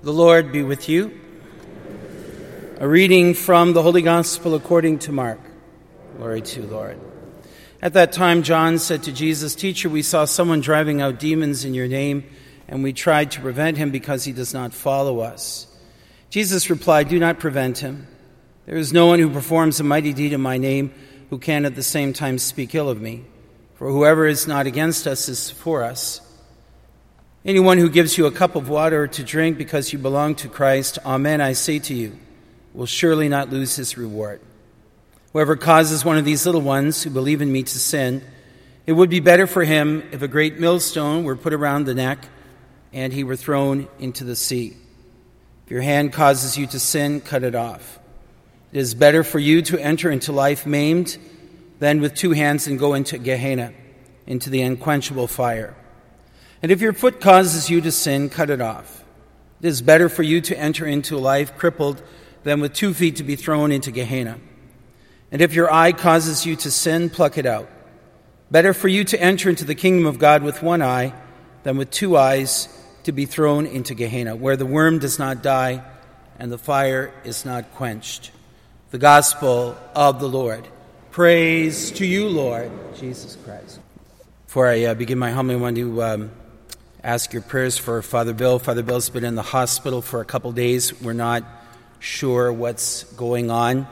The Lord be with you. A reading from the Holy Gospel according to Mark. Glory to you, Lord. At that time, John said to Jesus, "Teacher, we saw someone driving out demons in your name, and we tried to prevent him because he does not follow us." Jesus replied, "Do not prevent him. There is no one who performs a mighty deed in my name who can at the same time speak ill of me. For whoever is not against us is for us. Anyone who gives you a cup of water to drink because you belong to Christ, amen, I say to you, will surely not lose his reward. Whoever causes one of these little ones who believe in me to sin, it would be better for him if a great millstone were put around the neck and he were thrown into the sea. If your hand causes you to sin, cut it off. It is better for you to enter into life maimed than with two hands and go into Gehenna, into the unquenchable fire. And if your foot causes you to sin, cut it off. It is better for you to enter into life crippled than with 2 feet to be thrown into Gehenna. And if your eye causes you to sin, pluck it out. Better for you to enter into the kingdom of God with one eye than with 2 eyes to be thrown into Gehenna, where the worm does not die and the fire is not quenched." The Gospel of the Lord. Praise to you, Lord Jesus Christ. Before I begin my homily, I want to ask your prayers for Father Bill. Father Bill's been in the hospital for a couple days. We're not sure what's going on.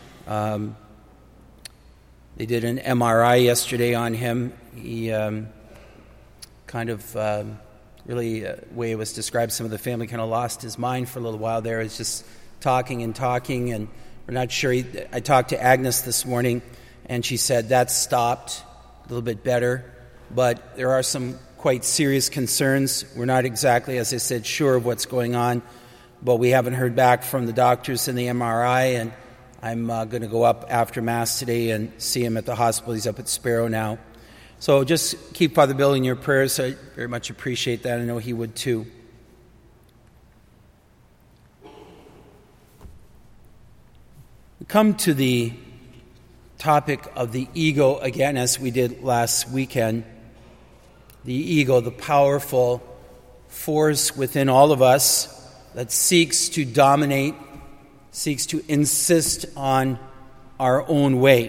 They did an MRI yesterday on him. He really, the way it was described, some of the family kind of lost his mind for a little while there. It's just talking, and we're not sure. I talked to Agnes this morning, and she said that stopped a little bit better, but there are some quite serious concerns. We're not exactly, as I said, sure of what's going on, but we haven't heard back from the doctors in the MRI, and I'm going to go up after Mass today and see him at the hospital. He's up at Sparrow now. So just keep Father Bill in your prayers. I very much appreciate that. I know he would too. We come to the topic of the ego again, as we did last weekend. The ego, the powerful force within all of us that seeks to dominate, seeks to insist on our own way.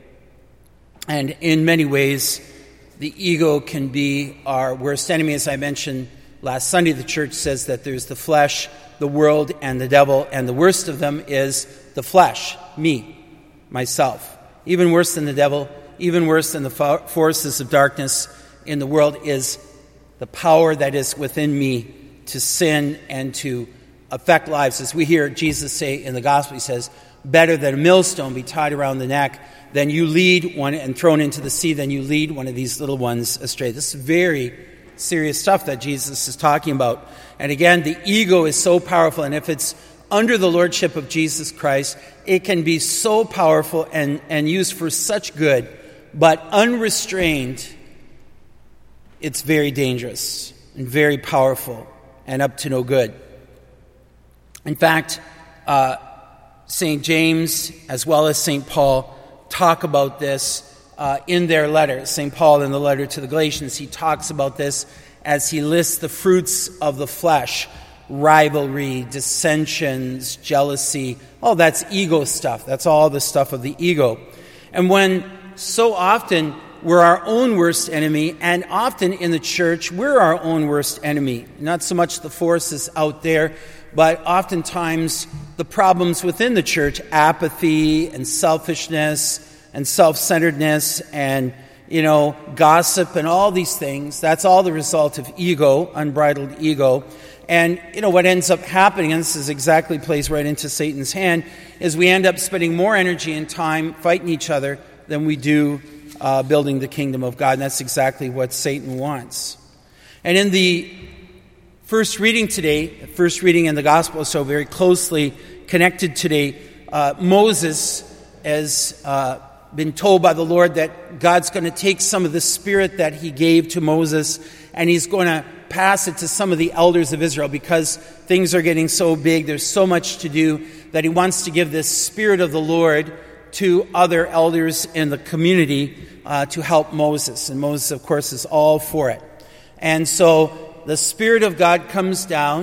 And in many ways, the ego can be our worst enemy. As I mentioned last Sunday, the church says that there's the flesh, the world, and the devil, and the worst of them is the flesh, me, myself. Even worse than the devil, even worse than the forces of darkness in the world is the power that is within me to sin and to affect lives. As we hear Jesus say in the gospel, he says, "Better that a millstone be tied around the neck than you lead one and thrown into the sea, than you lead one of these little ones astray." This is very serious stuff that Jesus is talking about. And again, the ego is so powerful, and if it's under the lordship of Jesus Christ, it can be so powerful and used for such good, but unrestrained, it's very dangerous and very powerful and up to no good. In fact, St. James as well as St. Paul talk about this in their letters. St. Paul, in the letter to the Galatians, he talks about this as he lists the fruits of the flesh: rivalry, dissensions, jealousy. Oh, that's ego stuff. That's all the stuff of the ego. And when so often we're our own worst enemy, and often in the church we're our own worst enemy. Not so much the forces out there, but oftentimes the problems within the church: apathy and selfishness and self-centeredness and, gossip and all these things. That's all the result of ego, unbridled ego. And, what ends up happening, and this is exactly plays right into Satan's hand, is we end up spending more energy and time fighting each other than we do building the kingdom of God. And that's exactly what Satan wants. And in the first reading today, the first reading in the gospel is so very closely connected today. Moses has been told by the Lord that God's going to take some of the spirit that he gave to Moses, and he's going to pass it to some of the elders of Israel, because things are getting so big, there's so much to do, that he wants to give this spirit of the Lord to other elders in the community to help Moses. And Moses, of course, is all for it. And so the Spirit of God comes down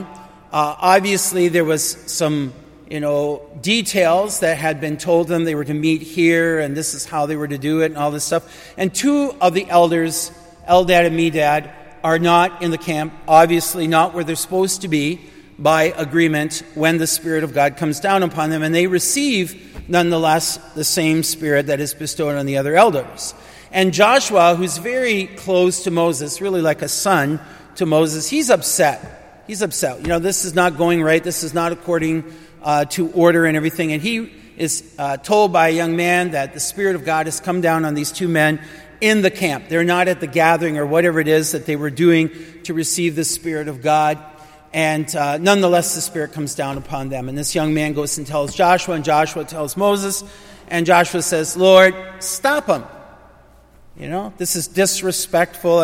Obviously, there was some, details that had been told them. They were to meet here, and this is how they were to do it, and all this stuff. And two of the elders, Eldad and Medad, are not in the camp, obviously not where they're supposed to be by agreement when the Spirit of God comes down upon them. And they receive, nonetheless, the same Spirit that is bestowed on the other elders. And Joshua, who's very close to Moses, really like a son to Moses, he's upset. He's upset. This is not going right. This is not according to order and everything. And he is told by a young man that the Spirit of God has come down on these two men in the camp. They're not at the gathering or whatever it is that they were doing to receive the Spirit of God. And nonetheless, the Spirit comes down upon them. And this young man goes and tells Joshua, and Joshua tells Moses. And Joshua says, Lord, stop him. This is disrespectful.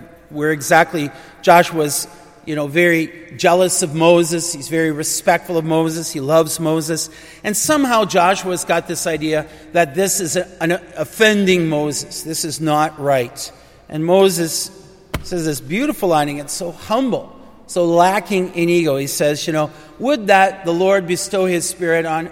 Joshua's, very jealous of Moses. He's very respectful of Moses. He loves Moses. And somehow Joshua's got this idea that this is offending Moses. This is not right. And Moses says this beautiful line, it's so humble, so lacking in ego. He says, would that the Lord bestow his Spirit on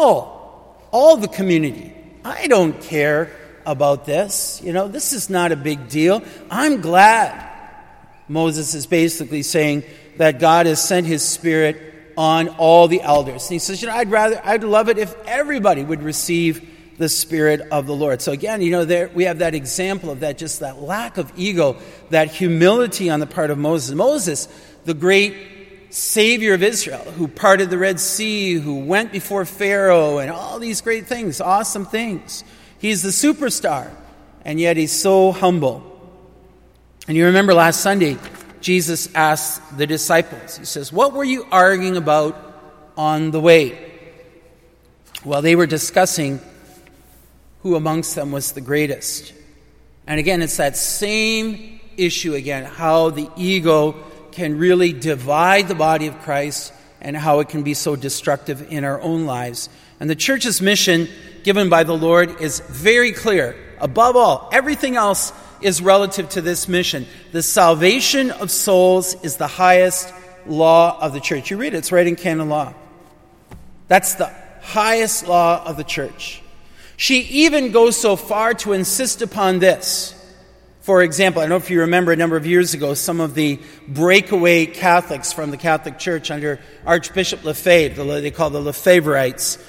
all the community. I don't care about this. This is not a big deal. I'm glad. Moses is basically saying that God has sent his Spirit on all the elders. And he says, I'd love it if everybody would receive the Spirit of the Lord. So again, there we have that example of that, just that lack of ego, that humility on the part of Moses. Moses, the great Savior of Israel, who parted the Red Sea, who went before Pharaoh, and all these great things, awesome things. He's the superstar, and yet he's so humble. And you remember last Sunday, Jesus asked the disciples, he says, what were you arguing about on the way? Well, they were discussing who amongst them was the greatest. And again, it's that same issue again, how the ego can really divide the body of Christ and how it can be so destructive in our own lives. And the church's mission given by the Lord is very clear. Above all, everything else is relative to this mission. The salvation of souls is the highest law of the church. You read it, it's right in canon law. That's the highest law of the church. She even goes so far to insist upon this. For example, I don't know if you remember a number of years ago, some of the breakaway Catholics from the Catholic Church under Archbishop Lefebvre, they call the Lefebvreites.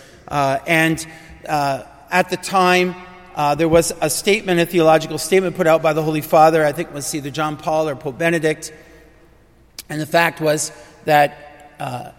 At the time, there was a theological statement put out by the Holy Father, I think it was either John Paul or Pope Benedict. And the fact was that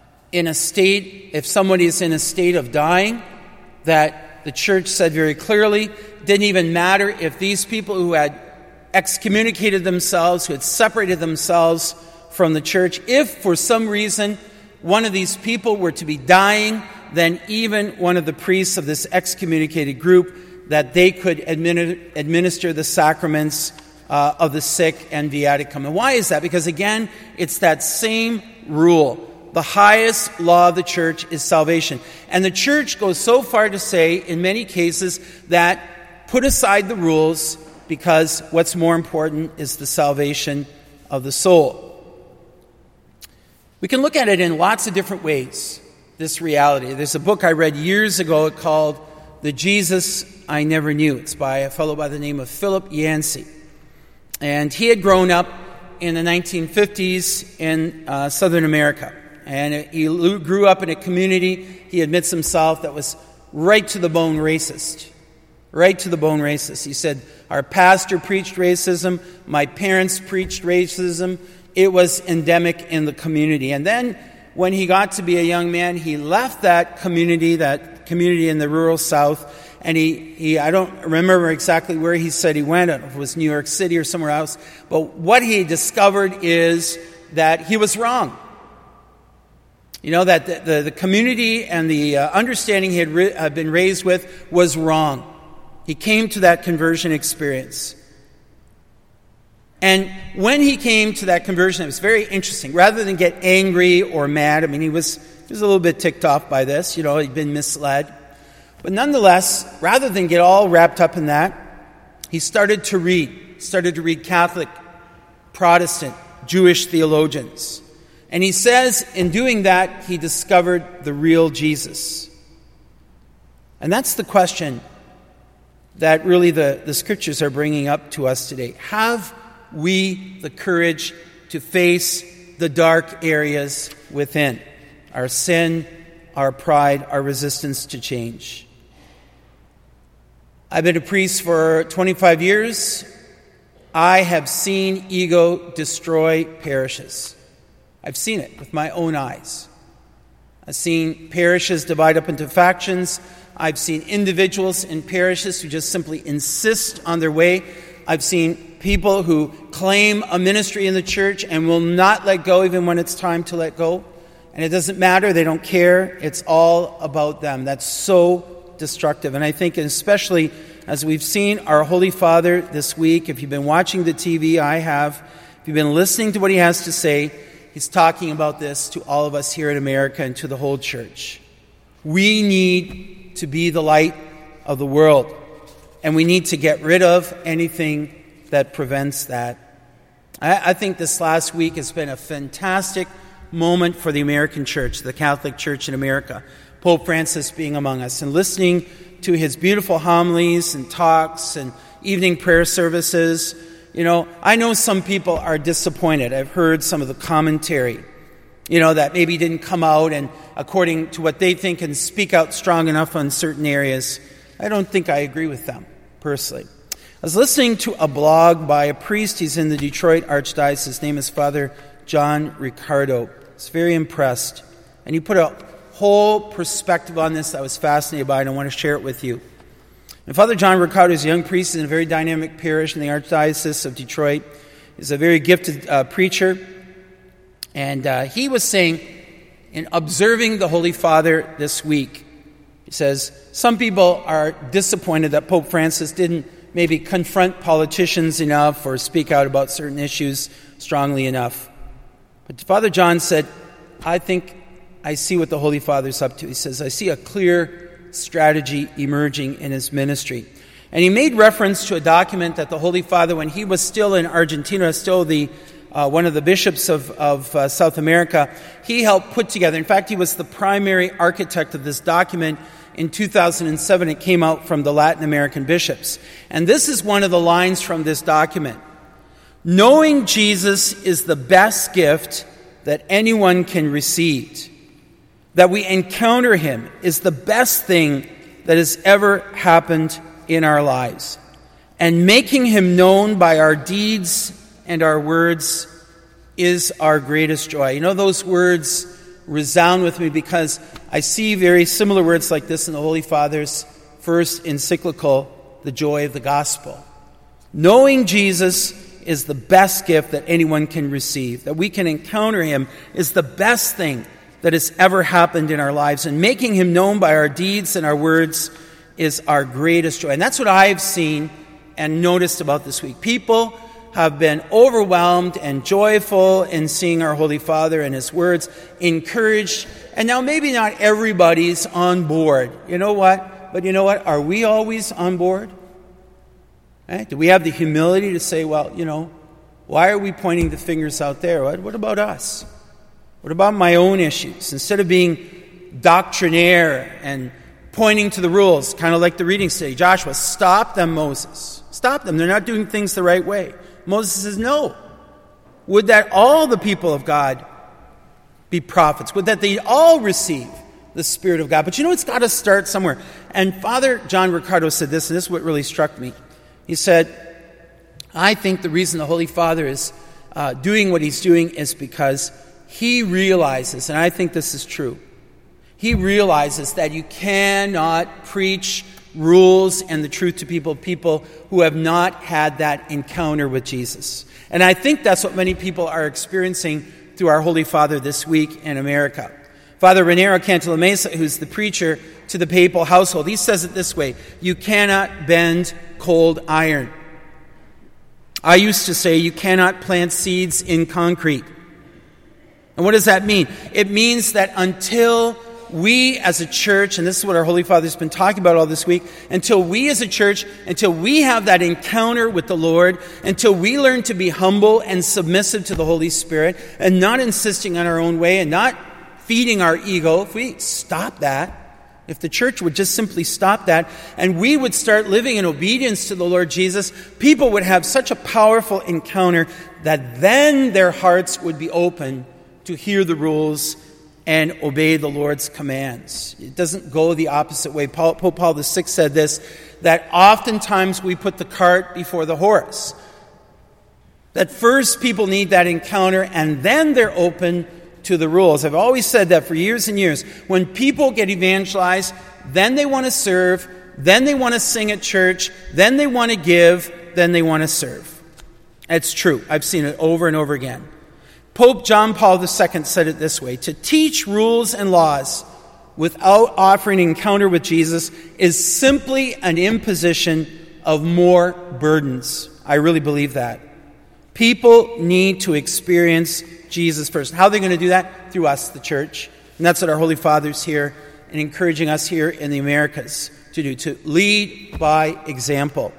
if somebody is in a state of dying, that the church said very clearly, didn't even matter if these people who had excommunicated themselves, who had separated themselves from the church, if for some reason one of these people were to be dying, then even one of the priests of this excommunicated group, that they could administer the sacraments of the sick and viaticum. And why is that? Because again, it's that same rule. The highest law of the church is salvation. And the church goes so far to say, in many cases, that put aside the rules because what's more important is the salvation of the soul. We can look at it in lots of different ways, this reality. There's a book I read years ago called The Jesus I Never Knew. It's by a fellow by the name of Philip Yancey. And he had grown up in the 1950s in Southern America. And he grew up in a community, he admits himself, that was right to the bone racist. Right to the bone racist. He said, our pastor preached racism, my parents preached racism. It was endemic in the community. And then when he got to be a young man, he left that community in the rural South, and I don't remember exactly where he said he went, I don't know if it was New York City or somewhere else, but what he discovered is that he was wrong. That the community and the understanding he had been raised with was wrong. He came to that conversion experience. And when he came to that conversion, it was very interesting. Rather than get angry or mad, he was a little bit ticked off by this. He'd been misled. But nonetheless, rather than get all wrapped up in that, he started to read Catholic, Protestant, Jewish theologians. And he says in doing that, he discovered the real Jesus. And that's the question that really the scriptures are bringing up to us today. Have we the courage to face the dark areas within? Our sin, our pride, our resistance to change. I've been a priest for 25 years. I have seen ego destroy parishes. I've seen it with my own eyes. I've seen parishes divide up into factions. I've seen individuals in parishes who just simply insist on their way. I've seen people who claim a ministry in the church and will not let go even when it's time to let go. And it doesn't matter. They don't care. It's all about them. That's so destructive. And I think especially as we've seen our Holy Father this week, if you've been watching the TV, I have, if you've been listening to what he has to say, he's talking about this to all of us here in America and to the whole church. We need to be the light of the world. And we need to get rid of anything that prevents that. I think this last week has been a fantastic moment for the American church, the Catholic Church in America. Pope Francis being among us and listening to his beautiful homilies and talks and evening prayer services. You know, I know some people are disappointed. I've heard some of the commentary, that maybe didn't come out and according to what they think and speak out strong enough on certain areas. I don't think I agree with them, personally. I was listening to a blog by a priest. He's in the Detroit Archdiocese. His name is Father John Riccardo. I was very impressed. And he put a whole perspective on this that I was fascinated by, and I want to share it with you. And Father John Riccardo is a young priest in a very dynamic parish in the Archdiocese of Detroit. He's a very gifted preacher. And he was saying, in observing the Holy Father this week, he says, some people are disappointed that Pope Francis didn't maybe confront politicians enough or speak out about certain issues strongly enough. But Father John said, I think I see what the Holy Father's up to. He says, I see a clear strategy emerging in his ministry. And he made reference to a document that the Holy Father, when he was still in Argentina, still one of the bishops of South America, he helped put together. In fact, he was the primary architect of this document. In 2007, it came out from the Latin American bishops. And this is one of the lines from this document. Knowing Jesus is the best gift that anyone can receive. That we encounter him is the best thing that has ever happened in our lives. And making him known by our deeds and our words is our greatest joy. Those words resound with me because I see very similar words like this in the Holy Father's first encyclical, The Joy of the Gospel. Knowing Jesus is the best gift that anyone can receive. That we can encounter him is the best thing that has ever happened in our lives. And making him known by our deeds and our words is our greatest joy. And that's what I've seen and noticed about this week. People have been overwhelmed and joyful in seeing our Holy Father and his words, encouraged. And now maybe not everybody's on board. You know what? But you know what? Are we always on board? Right? Do we have the humility to say, well, why are we pointing the fingers out there? What about us? What about my own issues? Instead of being doctrinaire and pointing to the rules, kind of like the reading today, Joshua, stop them, Moses. Stop them. They're not doing things the right way. Moses says, no. Would that all the people of God be prophets? Would that they all receive the Spirit of God? But it's got to start somewhere. And Father John Riccardo said this, and this is what really struck me. He said, I think the reason the Holy Father is doing what he's doing is because he realizes, and I think this is true, he realizes that you cannot preach rules and the truth to people who have not had that encounter with Jesus. And I think that's what many people are experiencing through our Holy Father this week in America. Father Raniero Cantalamessa, who's the preacher to the papal household, he says it this way, you cannot bend cold iron. I used to say you cannot plant seeds in concrete. And what does that mean? It means that until we as a church, and this is what our Holy Father's been talking about all this week, until we as a church, until we have that encounter with the Lord, until we learn to be humble and submissive to the Holy Spirit, and not insisting on our own way, and not feeding our ego, if we stop that, if the church would just simply stop that, and we would start living in obedience to the Lord Jesus, people would have such a powerful encounter that then their hearts would be open to hear the rules and obey the Lord's commands. It doesn't go the opposite way. Pope Paul VI said this, that oftentimes we put the cart before the horse. That first people need that encounter, and then they're open to the rules. I've always said that for years and years. When people get evangelized, then they want to serve, then they want to sing at church, then they want to give, then they want to serve. It's true. I've seen it over and over again. Pope John Paul II said it this way, to teach rules and laws without offering an encounter with Jesus is simply an imposition of more burdens. I really believe that. People need to experience Jesus first. How are they going to do that? Through us, the church. And that's what our Holy Father's here and encouraging us here in the Americas to do, to lead by example.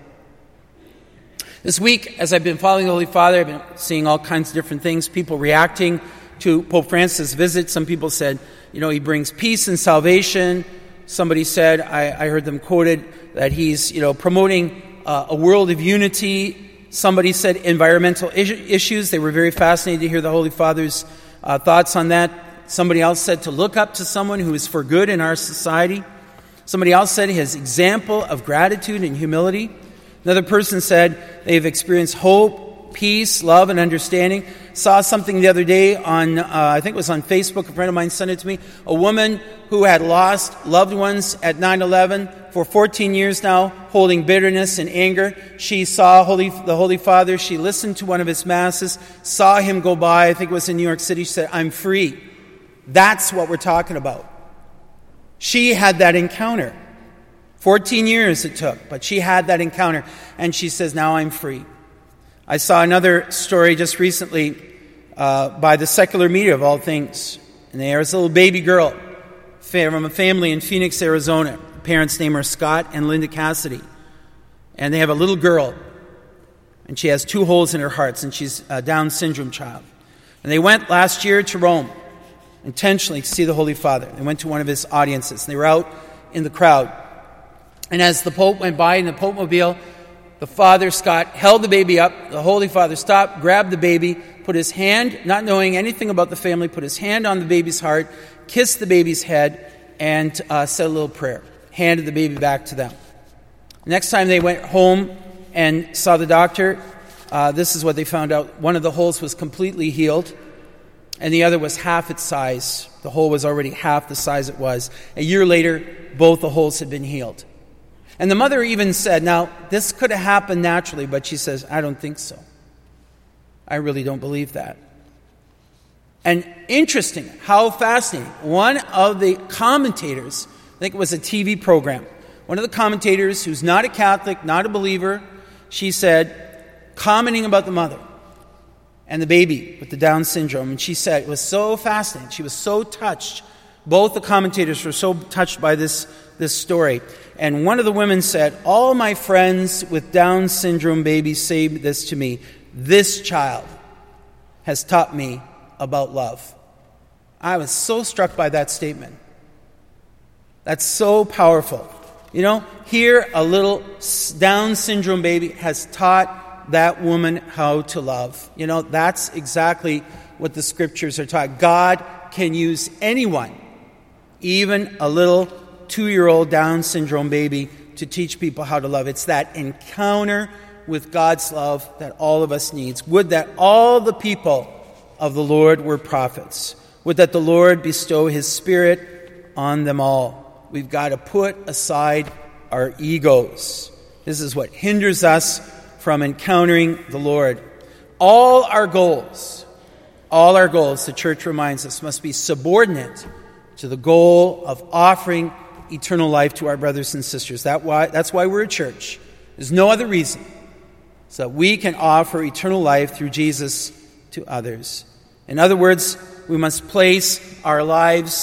This week, as I've been following the Holy Father, I've been seeing all kinds of different things, people reacting to Pope Francis' visit. Some people said, he brings peace and salvation. Somebody said, I heard them quoted, that he's, promoting a world of unity. Somebody said environmental issues. They were very fascinated to hear the Holy Father's thoughts on that. Somebody else said to look up to someone who is for good in our society. Somebody else said his example of gratitude and humility. Another person said they've experienced hope, peace, love, and understanding. Saw something the other day on, I think it was on Facebook, a friend of mine sent it to me. A woman who had lost loved ones at 9/11 for 14 years now, holding bitterness and anger. She saw the Holy Father. She listened to one of his masses, saw him go by. I think it was in New York City. She said, I'm free. That's what we're talking about. She had that encounter. 14 years it took, but she had that encounter, and she says, now I'm free. I saw another story just recently by the secular media of all things. And there's a little baby girl from a family in Phoenix, Arizona. The parents' name are Scott and Linda Cassidy. And they have a little girl, and she has 2 holes in her heart, and she's a Down syndrome child. And they went last year to Rome, intentionally to see the Holy Father. They went to one of his audiences, and they were out in the crowd. And as the Pope went by in the Pope-mobile, the Father, Scott, held the baby up. The Holy Father stopped, grabbed the baby, put his hand, not knowing anything about the family, put his hand on the baby's heart, kissed the baby's head, and said a little prayer. Handed the baby back to them. Next time they went home and saw the doctor, this is what they found out. One of the holes was completely healed, and the other was half its size. The hole was already half the size it was. A year later, both the holes had been healed. And the mother even said, now, this could have happened naturally, but she says, I don't think so. I really don't believe that. And interesting, how fascinating. One of the commentators, I think it was a TV program, one of the commentators who's not a Catholic, not a believer, she said, commenting about the mother and the baby with the Down syndrome, and she said it was so fascinating. She was so touched. Both the commentators were so touched by this story. And one of the women said, all my friends with Down syndrome babies say this to me. This child has taught me about love. I was so struck by that statement. That's so powerful. Here a little Down syndrome baby has taught that woman how to love. That's exactly what the scriptures are taught. God can use anyone, even a little 2-year-old Down syndrome baby, to teach people how to love. It's that encounter with God's love that all of us needs. Would that all the people of the Lord were prophets. Would that the Lord bestow his Spirit on them all. We've got to put aside our egos. This is what hinders us from encountering the Lord. All our goals, the church reminds us, must be subordinate to the goal of offering eternal life to our brothers and sisters. That's why we're a church. There's no other reason. So that we can offer eternal life through Jesus to others. In other words, we must place our lives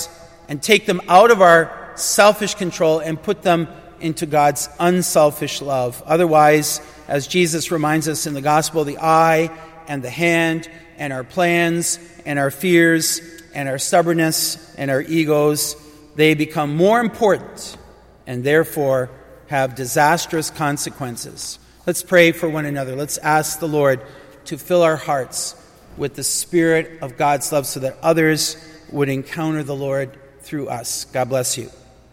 and take them out of our selfish control and put them into God's unselfish love. Otherwise, as Jesus reminds us in the gospel, the eye and the hand and our plans and our fears and our stubbornness and our egos, they become more important and therefore have disastrous consequences. Let's pray for one another. Let's ask the Lord to fill our hearts with the Spirit of God's love so that others would encounter the Lord through us. God bless you.